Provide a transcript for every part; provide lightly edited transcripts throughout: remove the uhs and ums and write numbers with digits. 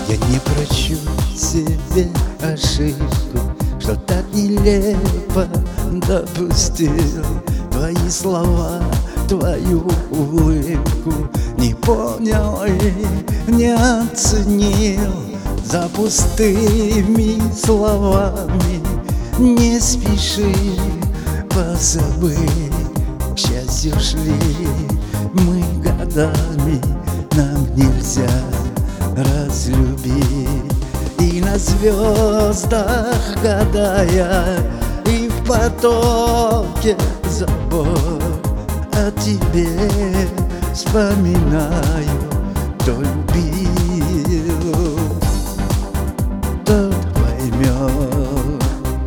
Я не прощу себе ошибку, что так нелепо допустил. Твои слова, твою улыбку не понял и не оценил. За пустыми словами не спеши позабыть. К счастью, шли мы годами, нам нельзя разлюбить. И на звездах гадая, и в потоке забот о тебе вспоминаю. Кто любил, тот поймет.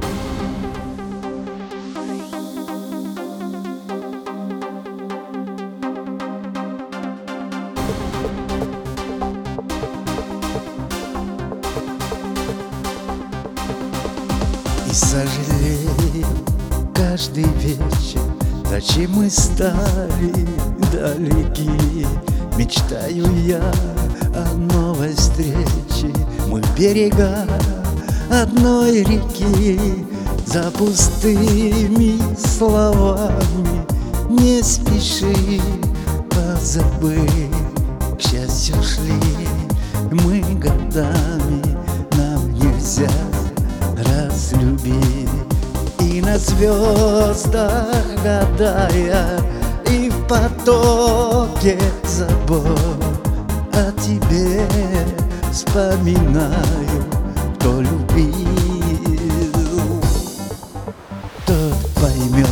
И сожалею каждый вечер, зачем мы стали далеки. Мечтаю я о новой встрече, мы в берега одной реки. За пустыми словами не спеши позабыть. К счастью, шли мы годами, нам нельзя разлюбить. И на звездах гадая, и в потоке забот о тебе вспоминаю. Кто любил, тот поймет.